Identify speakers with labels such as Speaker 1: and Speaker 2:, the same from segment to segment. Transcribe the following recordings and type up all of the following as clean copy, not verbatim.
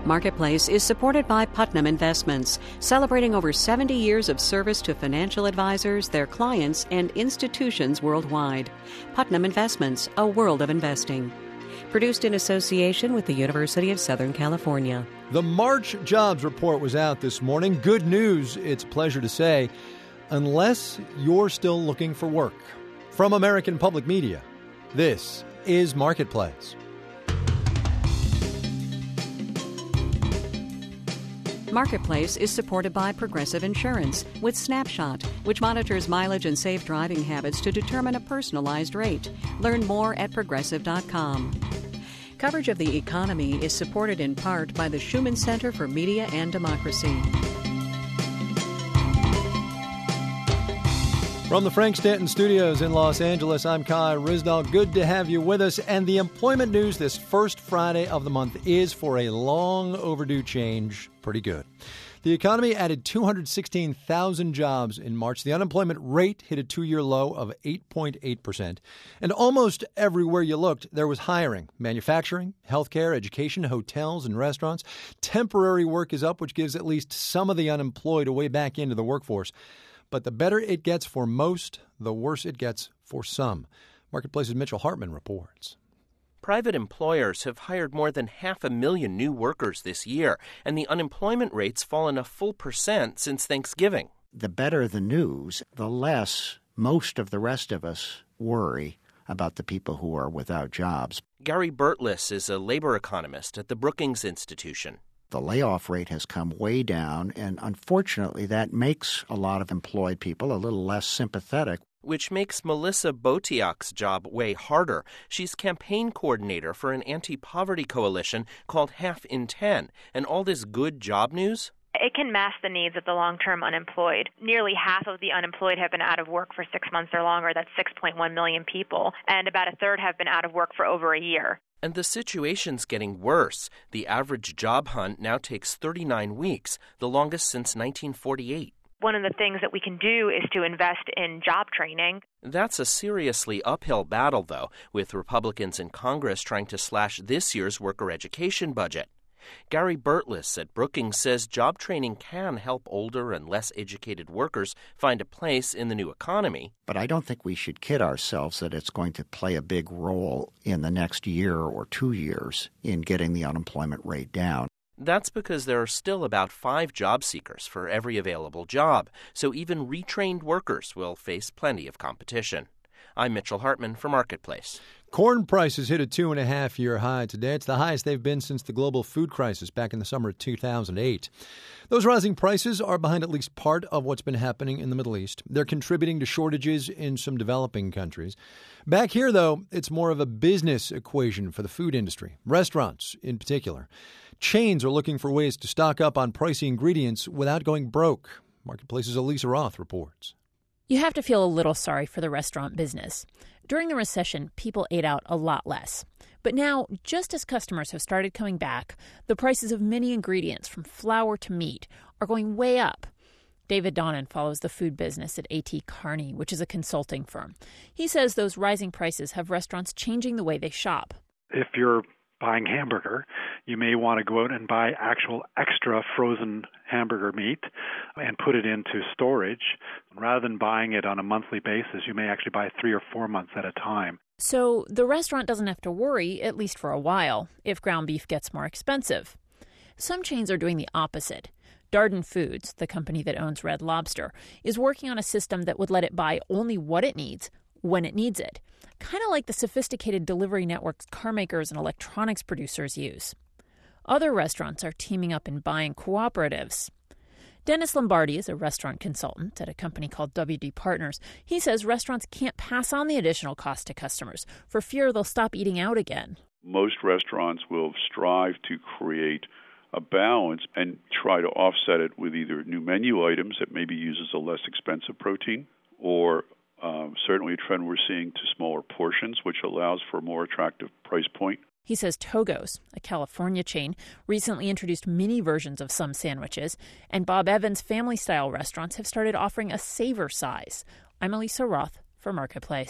Speaker 1: Marketplace is supported by Putnam Investments, celebrating over 70 years of service to financial advisors, their clients, and institutions worldwide. Putnam Investments, a world of investing. Produced in association with the University of Southern California.
Speaker 2: The March jobs report was out this morning. Good news, it's a pleasure to say, unless you're still looking for work. From American Public Media, this is Marketplace.
Speaker 1: Marketplace is supported by Progressive Insurance with Snapshot, which monitors mileage and safe driving habits to determine a personalized rate. Learn more at Progressive.com. Coverage of the economy is supported in part by the Schumann Center for Media and Democracy.
Speaker 2: From the Frank Stanton Studios in Los Angeles, I'm Kai Ryssdal. Good to have you with us. And the employment news this first Friday of the month is, for a long overdue change, pretty good. The economy added 216,000 jobs in March. The unemployment rate hit a two-year low of 8.8%. And almost everywhere you looked, there was hiring. Manufacturing, healthcare, education, hotels, and restaurants. Temporary work is up, which gives at least some of the unemployed a way back into the workforce. But the better it gets for most, the worse it gets for some. Marketplace's Mitchell Hartman reports.
Speaker 3: Private employers have hired more than 500,000 new workers this year, and the unemployment rate's fallen a full % since Thanksgiving.
Speaker 4: The better the news, the less most of the rest of us worry about the people who are without jobs.
Speaker 3: Gary Burtless is a labor economist at the Brookings Institution.
Speaker 4: The layoff rate has come way down, and unfortunately that makes a lot of employed people a little less sympathetic.
Speaker 3: Which makes Melissa Botiak's job way harder. She's campaign coordinator for an anti-poverty coalition called Half in 10. And all this good job news?
Speaker 5: It can mask the needs of the long-term unemployed. Nearly half of the unemployed have been out of work for 6 months or longer. That's 6.1 million people. And about a third have been out of work for over a year.
Speaker 3: And the situation's getting worse. The average job hunt now takes 39 weeks, the longest since 1948.
Speaker 5: One of the things that we can do is to invest in job training.
Speaker 3: That's a seriously uphill battle, though, with Republicans in Congress trying to slash this year's worker education budget. Gary Burtless at Brookings says job training can help older and less educated workers find a place in the new economy.
Speaker 4: But I don't think we should kid ourselves that it's going to play a big role in the next year or 2 years in getting the unemployment rate down.
Speaker 3: That's because there are still about 5 job seekers for every available job, so even retrained workers will face plenty of competition. I'm Mitchell Hartman for Marketplace.
Speaker 2: Corn prices hit a 2.5-year high today. It's the highest they've been since the global food crisis back in the summer of 2008. Those rising prices are behind at least part of what's been happening in the Middle East. They're contributing to shortages in some developing countries. Back here, though, it's more of a business equation for the food industry, restaurants in particular. Chains are looking for ways to stock up on pricey ingredients without going broke. Marketplace's Elisa Roth reports.
Speaker 6: You have to feel a little sorry for the restaurant business. During the recession, people ate out a lot less. But now, just as customers have started coming back, the prices of many ingredients, from flour to meat, are going way up. David Donnan follows the food business at A.T. Kearney, which is a consulting firm. He says those rising prices have restaurants changing the way they shop.
Speaker 7: If you're buying hamburger, you may want to go out and buy actual extra frozen hamburger meat and put it into storage. Rather than buying it on a monthly basis, you may actually buy 3 or 4 months at a time.
Speaker 6: So the restaurant doesn't have to worry, at least for a while, if ground beef gets more expensive. Some chains are doing the opposite. Darden Foods, the company that owns Red Lobster, is working on a system that would let it buy only what it needs when it needs it, kind of like the sophisticated delivery networks car makers and electronics producers use. Other restaurants are teaming up in buying cooperatives. Dennis Lombardi is a restaurant consultant at a company called WD Partners. He says restaurants can't pass on the additional cost to customers for fear they'll stop eating out again.
Speaker 8: Most restaurants will strive to create a balance and try to offset it with either new menu items that maybe uses a less expensive protein, or certainly a trend we're seeing to smaller portions, which allows for a more attractive price point.
Speaker 6: He says Togo's, a California chain, recently introduced mini versions of some sandwiches, and Bob Evans family-style restaurants have started offering a saver size. I'm Elisa Roth for Marketplace.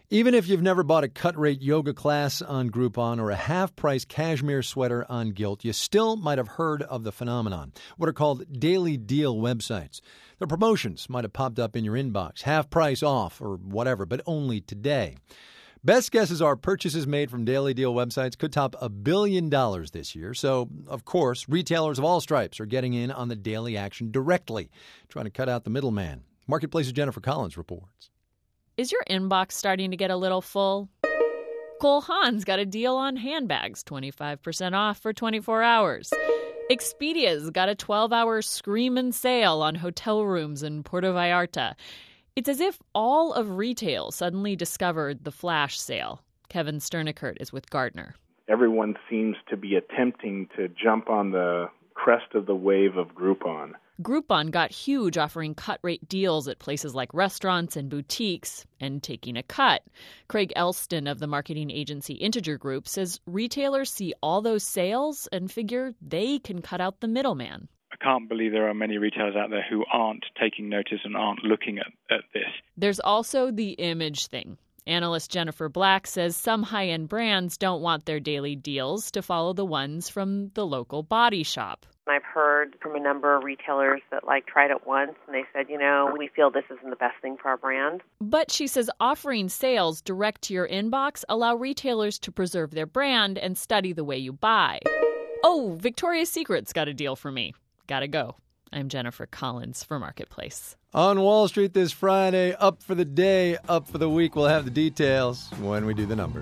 Speaker 2: Even if you've never bought a cut-rate yoga class on Groupon or a half-price cashmere sweater on Gilt, you still might have heard of the phenomenon, what are called daily deal websites. The promotions might have popped up in your inbox, half price off or whatever, but only today. Best guesses are purchases made from daily deal websites could top $1 billion this year. So, of course, retailers of all stripes are getting in on the daily action directly, trying to cut out the middleman. Marketplace's Jennifer Collins reports.
Speaker 6: Is your inbox starting to get a little full? Cole Haan's got a deal on handbags, 25% off for 24 hours. Expedia's got a 12-hour screamin' sale on hotel rooms in Puerto Vallarta. It's as if all of retail suddenly discovered the flash sale. Kevin Sternikert is with Gartner.
Speaker 9: Everyone seems to be attempting to jump on the crest of the wave of Groupon.
Speaker 6: Groupon got huge, offering cut-rate deals at places like restaurants and boutiques, and taking a cut. Craig Elston of the marketing agency Integer Group says retailers see all those sales and figure they can cut out the middleman.
Speaker 10: I can't believe there are many retailers out there who aren't taking notice and aren't looking at this.
Speaker 6: There's also the image thing. Analyst Jennifer Black says some high-end brands don't want their daily deals to follow the ones from the local body shop.
Speaker 11: I've heard from a number of retailers that tried it once and they said, we feel this isn't the best thing for our brand.
Speaker 6: But she says offering sales direct to your inbox allow retailers to preserve their brand and study the way you buy. Oh, Victoria's Secret's got a deal for me. Gotta go. I'm Jennifer Collins for Marketplace.
Speaker 2: On Wall Street this Friday, up for the day, up for the week. We'll have the details when we do the numbers.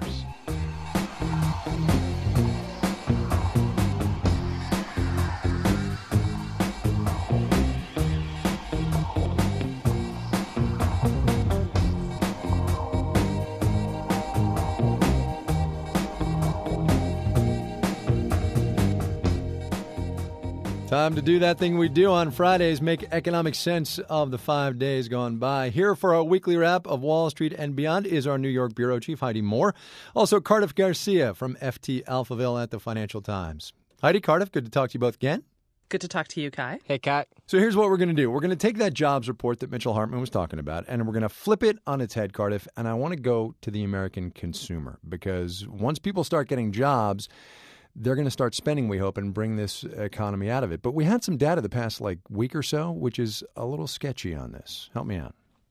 Speaker 2: Time to do that thing we do on Fridays, make economic sense of the 5 days gone by. Here for our weekly wrap of Wall Street and beyond is our New York bureau chief, Heidi Moore. Also, Cardiff Garcia from FT Alphaville at the Financial Times. Heidi, Cardiff, good to talk to you both again.
Speaker 12: Good to talk to you, Kai.
Speaker 13: Hey, Kai.
Speaker 2: So here's what we're going to do. We're going to take that jobs report that Mitchell Hartman was talking about, and we're going to flip it on its head, Cardiff, and I want to go to the American consumer, because once people start getting jobs, they're going to start spending, we hope, and bring this economy out of it. But we had some data the past week or so, which is a little sketchy on this. Help me out.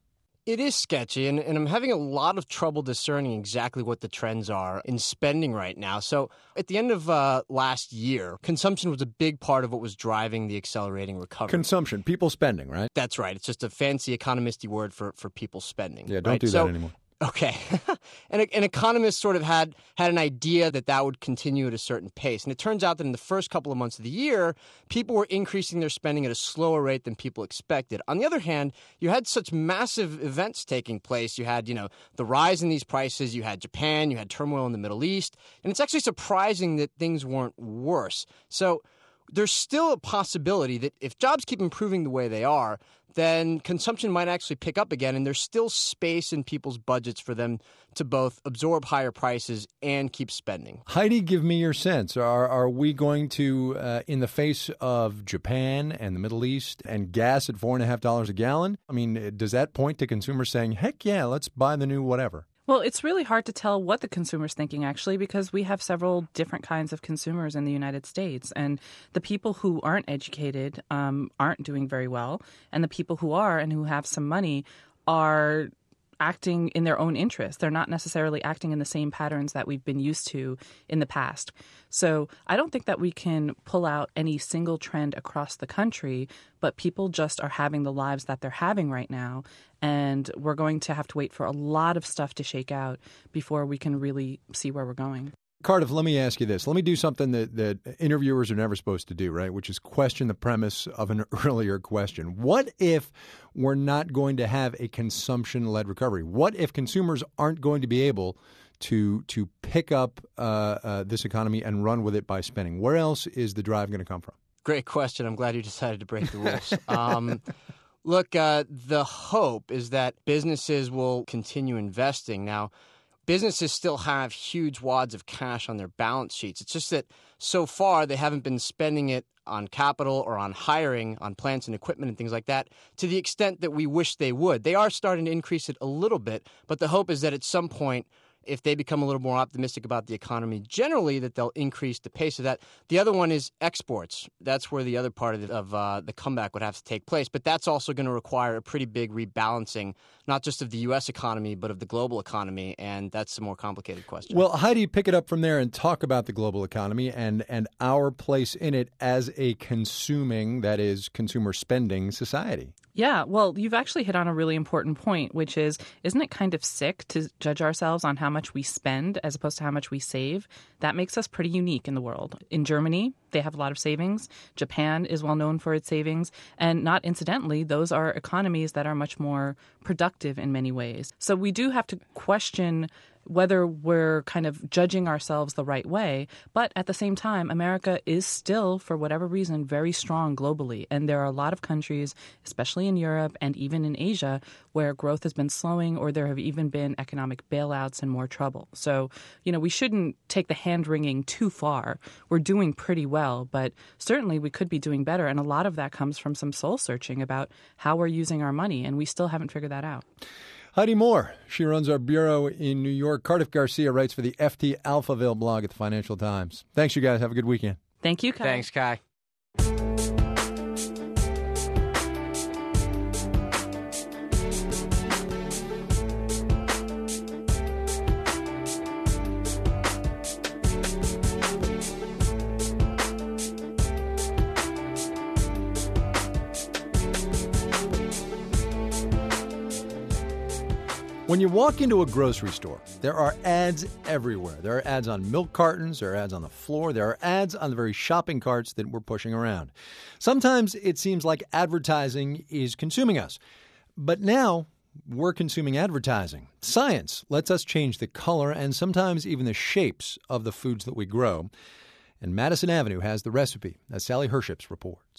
Speaker 13: It is sketchy, and I'm having a lot of trouble discerning exactly what the trends are in spending right now. So at the end of last year, consumption was a big part of what was driving the accelerating recovery.
Speaker 2: Consumption, people spending, right?
Speaker 13: That's right. It's just a fancy economisty word for people spending.
Speaker 2: Yeah, don't
Speaker 13: right?
Speaker 2: do that anymore.
Speaker 13: Okay. And economists sort of had an idea that would continue at a certain pace. And it turns out that in the first couple of months of the year, people were increasing their spending at a slower rate than people expected. On the other hand, you had such massive events taking place. You had, the rise in these prices. You had Japan. You had turmoil in the Middle East. And it's actually surprising that things weren't worse. So there's still a possibility that if jobs keep improving the way they are, then consumption might actually pick up again, and there's still space in people's budgets for them to both absorb higher prices and keep spending.
Speaker 2: Heidi, give me your sense. Are we going to, in the face of Japan and the Middle East and gas at $4.50 a gallon, I mean, does that point to consumers saying, heck yeah, let's buy the new whatever?
Speaker 12: Well, it's really hard to tell what the consumer's thinking, actually, because we have several different kinds of consumers in the United States. And the people who aren't educated aren't doing very well. And the people who are and who have some money are acting in their own interest. They're not necessarily acting in the same patterns that we've been used to in the past. So I don't think that we can pull out any single trend across the country, but people just are having the lives that they're having right now. And we're going to have to wait for a lot of stuff to shake out before we can really see where we're going.
Speaker 2: Cardiff, let me ask you this. Let me do something that interviewers are never supposed to do, right? Which is question the premise of an earlier question. What if we're not going to have a consumption-led recovery? What if consumers aren't going to be able to pick up this economy and run with it by spending? Where else is the drive going to come from?
Speaker 13: Great question. I'm glad you decided to break the rules. Look, the hope is that businesses will continue investing. Now, businesses still have huge wads of cash on their balance sheets. It's just that so far they haven't been spending it on capital or on hiring, on plants and equipment and things like that, to the extent that we wish they would. They are starting to increase it a little bit, but the hope is that at some point, if they become a little more optimistic about the economy generally, that they'll increase the pace of that. The other one is exports. That's where the other part of the comeback would have to take place. But that's also going to require a pretty big rebalancing, not just of the U.S. economy, but of the global economy. And that's a more complicated question.
Speaker 2: Well, Heidi, pick it up from there and talk about the global economy and our place in it as a consuming, that is, consumer spending society.
Speaker 12: Yeah, well, you've actually hit on a really important point, which is, isn't it kind of sick to judge ourselves on how much we spend as opposed to how much we save? That makes us pretty unique in the world. In Germany, they have a lot of savings. Japan is well known for its savings. And not incidentally, those are economies that are much more productive in many ways. So we do have to question whether we're kind of judging ourselves the right way. But at the same time, America is still, for whatever reason, very strong globally. And there are a lot of countries, especially in Europe and even in Asia, where growth has been slowing or there have even been economic bailouts and more trouble. So, we shouldn't take the hand-wringing too far. We're doing pretty well, but certainly we could be doing better. And a lot of that comes from some soul-searching about how we're using our money, and we still haven't figured that out.
Speaker 2: Heidi Moore, she runs our bureau in New York. Cardiff Garcia writes for the FT Alphaville blog at the Financial Times. Thanks, you guys. Have a good weekend.
Speaker 12: Thank you, Kai.
Speaker 13: Thanks, Kai.
Speaker 2: When you walk into a grocery store, there are ads everywhere. There are ads on milk cartons, there are ads on the floor, there are ads on the very shopping carts that we're pushing around. Sometimes it seems like advertising is consuming us. But now we're consuming advertising. Science lets us change the color and sometimes even the shapes of the foods that we grow. And Madison Avenue has the recipe, as Sally Herships reports.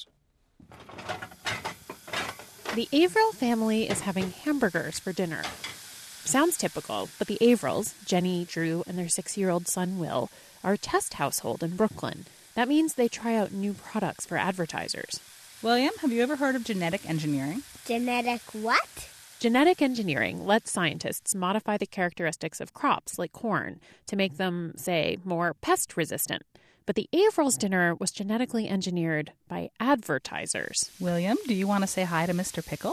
Speaker 14: The Averill family is having hamburgers for dinner. Sounds typical, but the Averils, Jenny, Drew, and their 6-year-old son, Will, are a test household in Brooklyn. That means they try out new products for advertisers.
Speaker 15: William, have you ever heard of genetic engineering?
Speaker 16: Genetic what?
Speaker 14: Genetic engineering lets scientists modify the characteristics of crops like corn to make them, say, more pest-resistant. But the Averil's dinner was genetically engineered by advertisers.
Speaker 15: William, do you want to say hi to Mr. Pickle?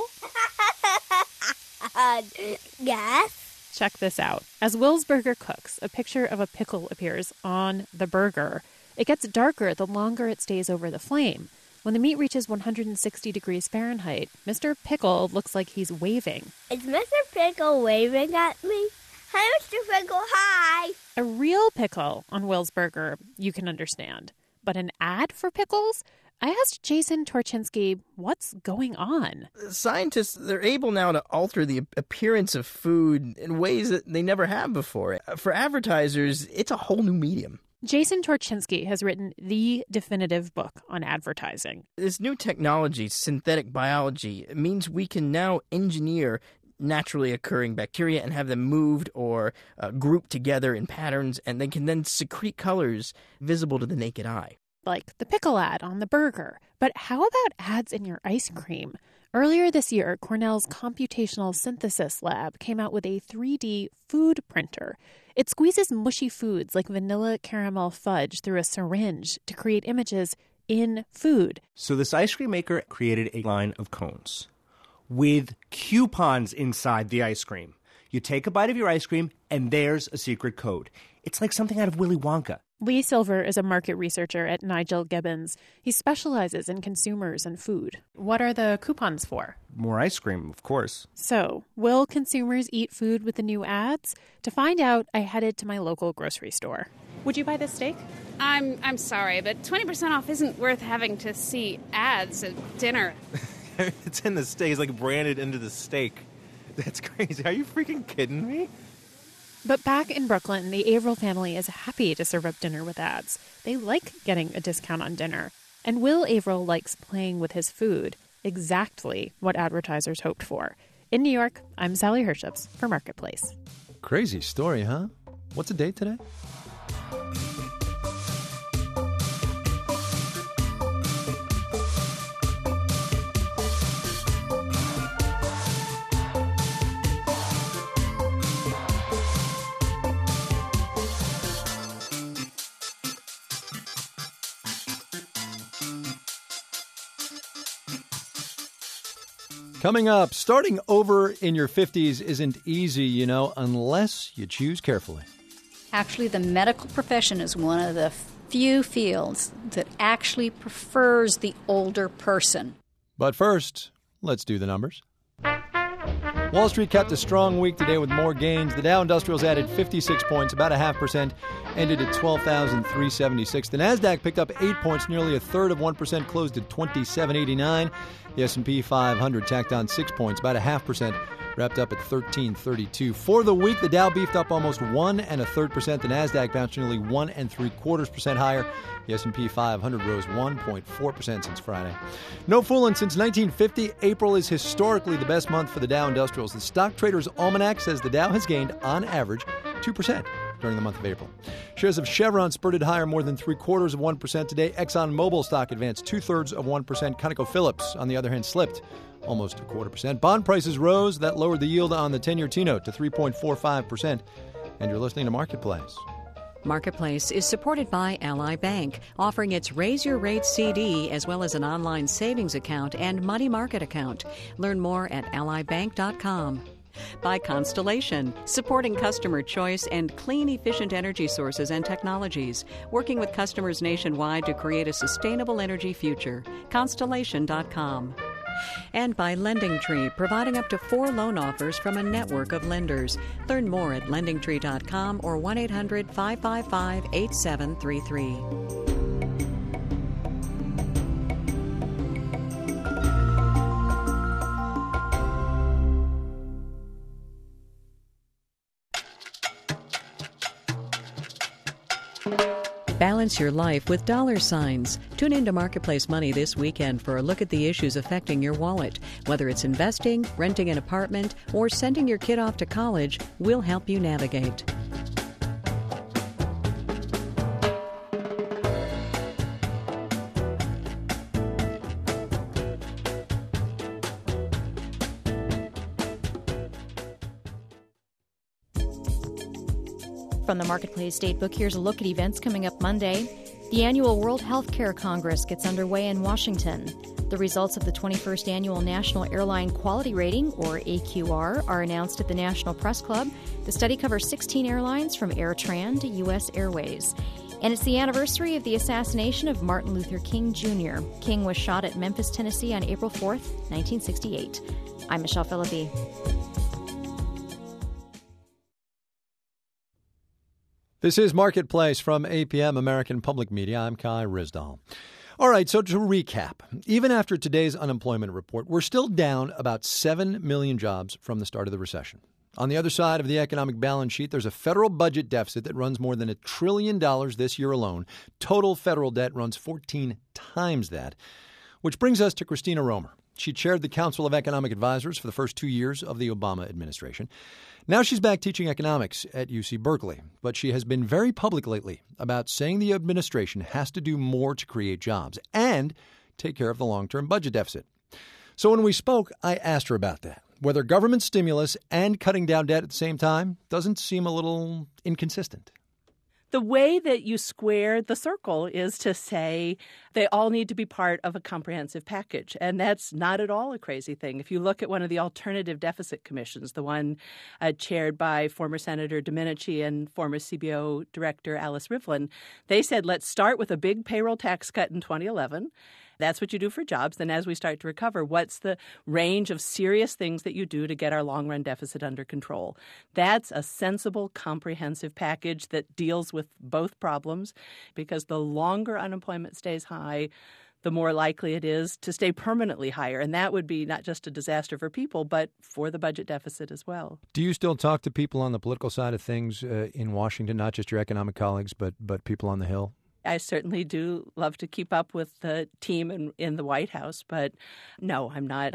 Speaker 16: Yes.
Speaker 14: Check this out. As Will's Burger cooks, a picture of a pickle appears on the burger. It gets darker the longer it stays over the flame. When the meat reaches 160 degrees Fahrenheit, Mr. Pickle looks like he's waving.
Speaker 16: Is Mr. Pickle waving at me? Hi, Mr. Pickle, hi!
Speaker 14: A real pickle on Will's Burger, you can understand. But an ad for pickles? I asked Jason Torchinsky, what's going on?
Speaker 17: Scientists, they're able now to alter the appearance of food in ways that they never have before. For advertisers, it's a whole new medium.
Speaker 14: Jason Torchinsky has written the definitive book on advertising.
Speaker 17: This new technology, synthetic biology, means we can now engineer naturally occurring bacteria and have them moved or grouped together in patterns, and they can then secrete colors visible to the naked eye.
Speaker 14: Like the pickle ad on the burger. But how about ads in your ice cream? Earlier this year, Cornell's Computational Synthesis Lab came out with a 3D food printer. It squeezes mushy foods like vanilla caramel fudge through a syringe to create images in food.
Speaker 18: So this ice cream maker created a line of cones with coupons inside the ice cream. You take a bite of your ice cream, and there's a secret code. It's like something out of Willy Wonka.
Speaker 14: Lee Silver is a market researcher at Nigel Gibbons. He specializes in consumers and food. What are the coupons for?
Speaker 18: More ice cream, of course.
Speaker 14: So, will consumers eat food with the new ads? To find out, I headed to my local grocery store. Would you buy this steak?
Speaker 19: I'm sorry, but 20% off isn't worth having to see ads at dinner.
Speaker 20: It's in the steak. It's like branded into the steak. That's crazy. Are you freaking kidding me?
Speaker 14: But back in Brooklyn, the Averill family is happy to serve up dinner with ads. They like getting a discount on dinner. And Will Averill likes playing with his food, exactly what advertisers hoped for. In New York, I'm Sally Herships for Marketplace.
Speaker 2: Crazy story, huh? What's the date today? Coming up, starting over in your 50s isn't easy, unless you choose carefully.
Speaker 21: Actually, the medical profession is one of the few fields that actually prefers the older person.
Speaker 2: But first, let's do the numbers. Wall Street kept a strong week today with more gains. The Dow Industrials added 56 points, about 0.5%, ended at 12,376. The Nasdaq picked up 8 points, nearly a third of 1%, closed at 2789. The S&P 500 tacked on 6 points, about 0.5%, wrapped up at 1332. For the week, the Dow beefed up almost 1 1/3%. The Nasdaq bounced nearly 1 3/4% higher. The S&P 500 rose 1.4% since Friday. No fooling, since 1950, April is historically the best month for the Dow Industrials. The Stock Traders Almanac says the Dow has gained, on average, 2% during the month of April. Shares of Chevron spurted higher more than 0.75% today. ExxonMobil stock advanced 2/3%. ConocoPhillips, on the other hand, slipped almost 0.25%. Bond prices rose. That lowered the yield on the 10-year T-note to 3.45%. And you're listening to Marketplace.
Speaker 1: Marketplace is supported by Ally Bank, offering its Raise Your Rates CD as well as an online savings account and money market account. Learn more at allybank.com. By Constellation, supporting customer choice and clean, efficient energy sources and technologies, working with customers nationwide to create a sustainable energy future. Constellation.com. And by LendingTree, providing up to 4 loan offers from a network of lenders. Learn more at lendingtree.com or 1-800-555-8733. Balance your life with dollar signs. Tune into Marketplace Money this weekend for a look at the issues affecting your wallet. Whether it's investing, renting an apartment, or sending your kid off to college, we'll help you navigate.
Speaker 22: From the Marketplace Datebook, here's a look at events coming up Monday. The annual World Healthcare Congress gets underway in Washington. The results of the 21st Annual National Airline Quality Rating, or AQR, are announced at the National Press Club. The study covers 16 airlines from AirTran to U.S. Airways. And it's the anniversary of the assassination of Martin Luther King Jr. King was shot at Memphis, Tennessee on April 4th, 1968. I'm Michelle Philippi.
Speaker 2: This is Marketplace from APM, American Public Media. I'm Kai Ryssdal. All right, so to recap, even after today's unemployment report, we're still down about 7 million jobs from the start of the recession. On the other side of the economic balance sheet, there's a federal budget deficit that runs more than $1 trillion this year alone. Total federal debt runs 14 times that, which brings us to Christina Romer. She chaired the Council of Economic Advisors for the first 2 years of the Obama administration. Now she's back teaching economics at UC Berkeley, but she has been very public lately about saying the administration has to do more to create jobs and take care of the long-term budget deficit. So when we spoke, I asked her about that. Whether government stimulus and cutting down debt at the same time doesn't seem a little inconsistent.
Speaker 23: The way that you square the circle is to say they all need to be part of a comprehensive package. And that's not at all a crazy thing. If you look at one of the alternative deficit commissions, the one chaired by former Senator Domenici and former CBO Director Alice Rivlin, they said, let's start with a big payroll tax cut in 2011. That's what you do for jobs. Then as we start to recover, what's the range of serious things that you do to get our long-run deficit under control? That's a sensible, comprehensive package that deals with both problems, because the longer unemployment stays high, the more likely it is to stay permanently higher. And that would be not just a disaster for people, but for the budget deficit as well.
Speaker 2: Do you still talk to people on the political side of things in Washington, not just your economic colleagues, but people on the Hill?
Speaker 23: I certainly do love to keep up with the team in the White House, but no, I'm not up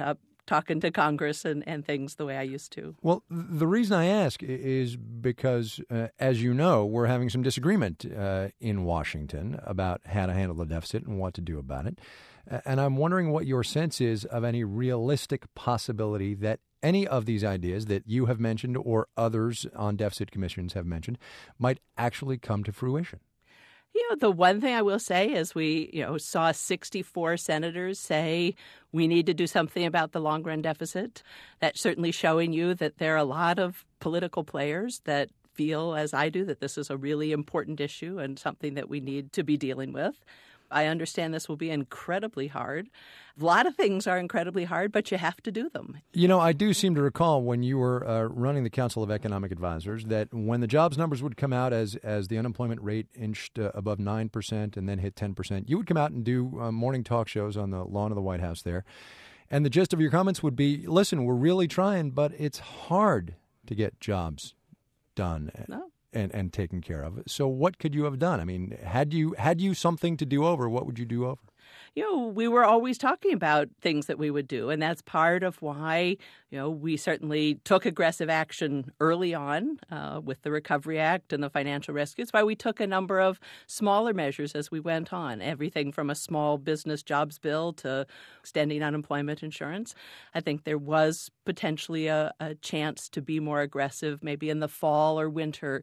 Speaker 23: talking to Congress and things the way I used to.
Speaker 2: Well, the reason I ask is because, as you know, we're having some disagreement in Washington about how to handle the deficit and what to do about it. And I'm wondering what your sense is of any realistic possibility that any of these ideas that you have mentioned or others on deficit commissions have mentioned might actually come to fruition.
Speaker 23: The one thing I will say is we, saw 64 senators say we need to do something about the long-run deficit. That's certainly showing you that there are a lot of political players that feel, as I do, that this is a really important issue and something that we need to be dealing with. I understand this will be incredibly hard. A lot of things are incredibly hard, but you have to do them.
Speaker 2: I do seem to recall when you were running the Council of Economic Advisors that when the jobs numbers would come out as the unemployment rate inched above 9% and then hit 10%, you would come out and do morning talk shows on the lawn of the White House there. And the gist of your comments would be, listen, we're really trying, but it's hard to get jobs done.
Speaker 23: No.
Speaker 2: And taken care of. So what could you have done? I mean, had you something to do over, what would you do over?
Speaker 23: We were always talking about things that we would do, and that's part of why, we certainly took aggressive action early on with the Recovery Act and the financial rescue. It's why we took a number of smaller measures as we went on, everything from a small business jobs bill to extending unemployment insurance. I think there was potentially a chance to be more aggressive maybe in the fall or winter,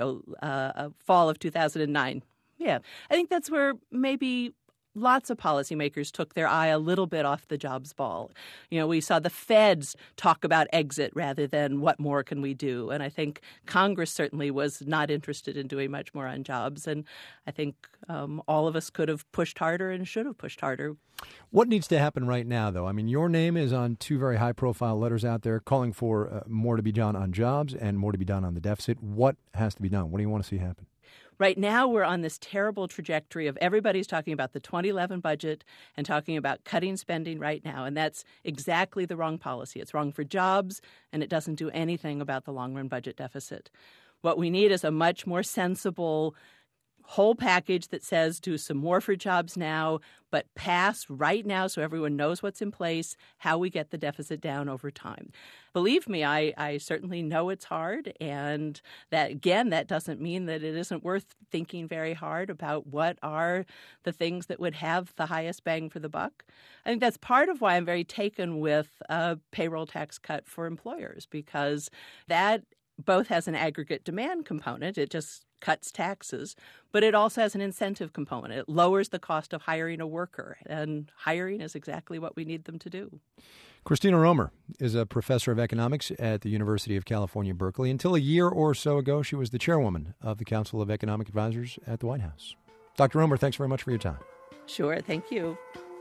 Speaker 23: fall of 2009. Yeah, I think that's where maybe lots of policymakers took their eye a little bit off the jobs ball. We saw the feds talk about exit rather than what more can we do. And I think Congress certainly was not interested in doing much more on jobs. And I think all of us could have pushed harder and should have pushed harder.
Speaker 2: What needs to happen right now, though? I mean, your name is on two very high-profile letters out there calling for more to be done on jobs and more to be done on the deficit. What has to be done? What do you want to see happen?
Speaker 23: Right now, we're on this terrible trajectory of everybody's talking about the 2011 budget and talking about cutting spending right now. And that's exactly the wrong policy. It's wrong for jobs, and it doesn't do anything about the long-run budget deficit. What we need is a much more sensible whole package that says do some more for jobs now, but pass right now so everyone knows what's in place, how we get the deficit down over time. Believe me, I certainly know it's hard, and that, again, that doesn't mean that it isn't worth thinking very hard about what are the things that would have the highest bang for the buck. I think that's part of why I'm very taken with a payroll tax cut for employers, because that both has an aggregate demand component. It just cuts taxes, but it also has an incentive component. It lowers the cost of hiring a worker, and hiring is exactly what we need them to do.
Speaker 2: Christina Romer is a professor of economics at the University of California, Berkeley. Until a year or so ago, she was the chairwoman of the Council of Economic Advisors at the White House. Dr. Romer, thanks very much for your time.
Speaker 23: Sure, thank you.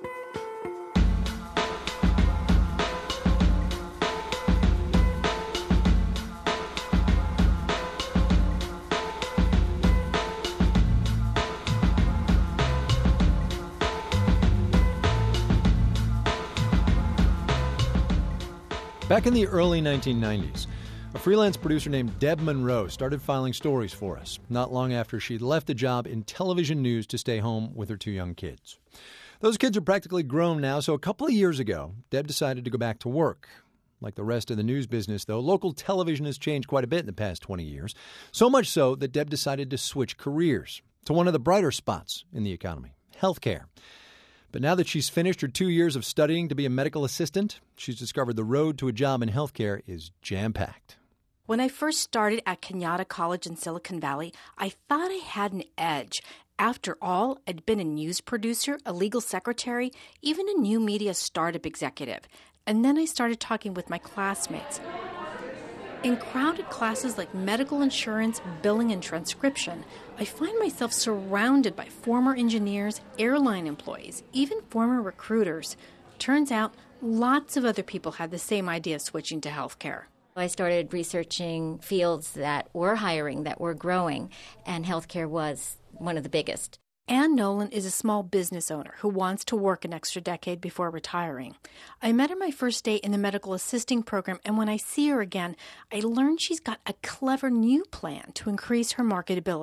Speaker 2: Back in the early 1990s, a freelance producer named Deb Monroe started filing stories for us, not long after she'd left a job in television news to stay home with her two young kids. Those kids are practically grown now, so a couple of years ago, Deb decided to go back to work. Like the rest of the news business, though, local television has changed quite a bit in the past 20 years, so much so that Deb decided to switch careers to one of the brighter spots in the economy, healthcare. But now that she's finished her 2 years of studying to be a medical assistant, she's discovered the road to a job in healthcare is jam-packed.
Speaker 3: When I first started at Kenyatta College in Silicon Valley, I thought I had an edge. After all, I'd been a news producer, a legal secretary, even a new media startup executive. And then I started talking with my classmates. In crowded classes like medical insurance, billing, and transcription, I find myself surrounded by former engineers, airline employees, even former recruiters. Turns out, lots of other people had the same idea of switching to healthcare.
Speaker 21: I started researching fields that were hiring, that were growing, and healthcare was one of the biggest.
Speaker 3: Ann Nolan is a small business owner who wants to work an extra decade before retiring. I met her my first day in the medical assisting program, and when I see her again, I learned she's got a clever new plan to increase her marketability.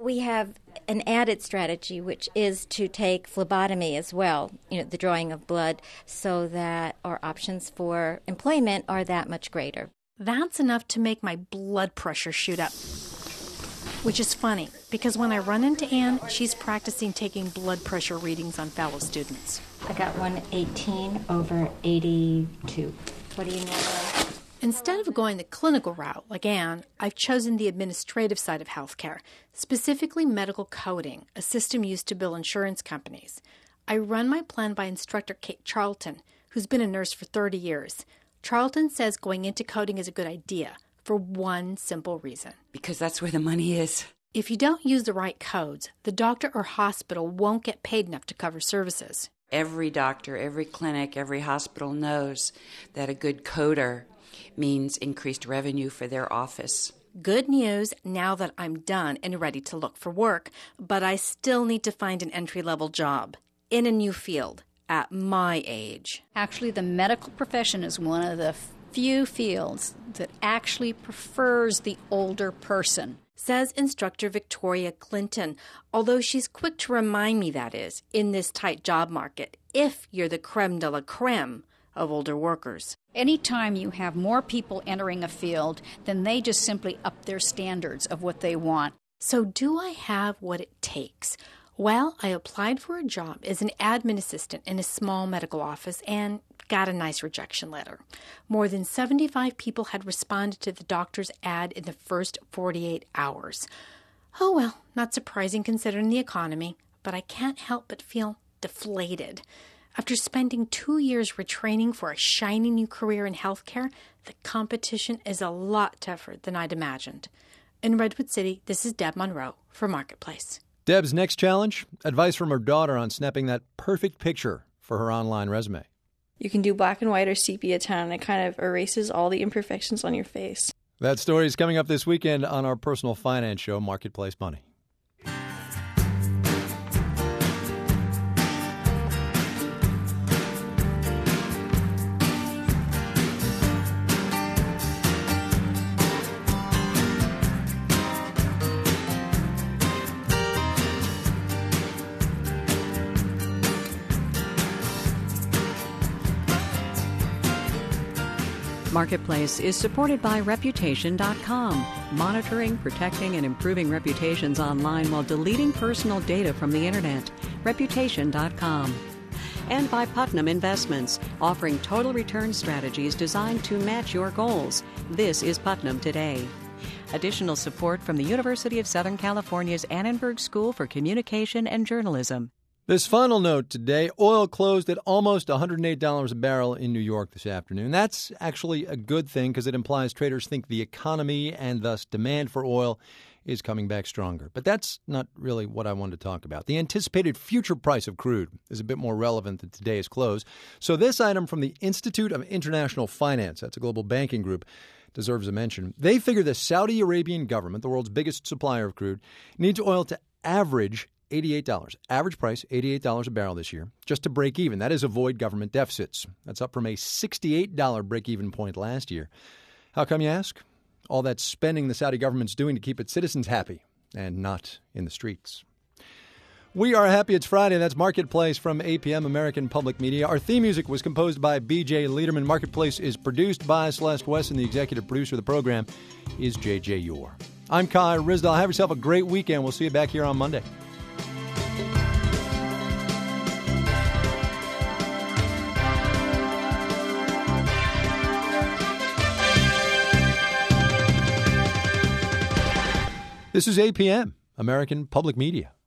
Speaker 4: We have an added strategy, which is to take phlebotomy as well, the drawing of blood, so that our options for employment are that much greater.
Speaker 3: That's enough to make my blood pressure shoot up. Which is funny, because when I run into Anne, she's practicing taking blood pressure readings on fellow students.
Speaker 4: I got 118/82. What do you know?
Speaker 3: Instead of going the clinical route, like Anne, I've chosen the administrative side of healthcare, specifically medical coding, a system used to bill insurance companies. I run my plan by instructor Kate Charlton, who's been a nurse for 30 years. Charlton says going into coding is a good idea for one simple reason.
Speaker 5: Because that's where the money is.
Speaker 3: If you don't use the right codes, the doctor or hospital won't get paid enough to cover services.
Speaker 5: Every doctor, every clinic, every hospital knows that a good coder means increased revenue for their office.
Speaker 3: Good news now that I'm done and ready to look for work, but I still need to find an entry-level job in a new field at my age.
Speaker 21: Actually, the medical profession is one of the few fields that actually prefers the older person,
Speaker 3: says instructor Victoria Clinton, although she's quick to remind me that is, in this tight job market, if you're the creme de la creme of older workers.
Speaker 21: Anytime you have more people entering a field, then they just simply up their standards of what they want.
Speaker 3: So do I have what it takes? Well, I applied for a job as an admin assistant in a small medical office and got a nice rejection letter. More than 75 people had responded to the doctor's ad in the first 48 hours. Oh well, not surprising considering the economy, but I can't help but feel deflated. After spending 2 years retraining for a shiny new career in healthcare, the competition is a lot tougher than I'd imagined. In Redwood City, this is Deb Monroe for Marketplace.
Speaker 2: Deb's next challenge, advice from her daughter on snapping that perfect picture for her online resume.
Speaker 7: You can do black and white or sepia tone, and it kind of erases all the imperfections on your face.
Speaker 2: That story is coming up this weekend on our personal finance show, Marketplace Money.
Speaker 1: Marketplace is supported by Reputation.com, monitoring, protecting, and improving reputations online while deleting personal data from the Internet. Reputation.com. And by Putnam Investments, offering total return strategies designed to match your goals. This is Putnam Today. Additional support from the University of Southern California's Annenberg School for Communication and Journalism.
Speaker 2: This final note today, oil closed at almost $108 a barrel in New York this afternoon. That's actually a good thing because it implies traders think the economy and thus demand for oil is coming back stronger. But that's not really what I wanted to talk about. The anticipated future price of crude is a bit more relevant than today's close. So this item from the Institute of International Finance, that's a global banking group, deserves a mention. They figure the Saudi Arabian government, the world's biggest supplier of crude, needs oil to average $88. Average price, $88 a barrel this year, just to break even. That is avoid government deficits. That's up from a $68 break-even point last year. How come, you ask? All that spending the Saudi government's doing to keep its citizens happy and not in the streets. We are happy it's Friday. That's Marketplace from APM, American Public Media. Our theme music was composed by B.J. Liederman. Marketplace is produced by Celeste West, and the executive producer of the program is J.J. Yore. I'm Kai Ryssdal. Have yourself a great weekend. We'll see you back here on Monday. This is APM, American Public Media.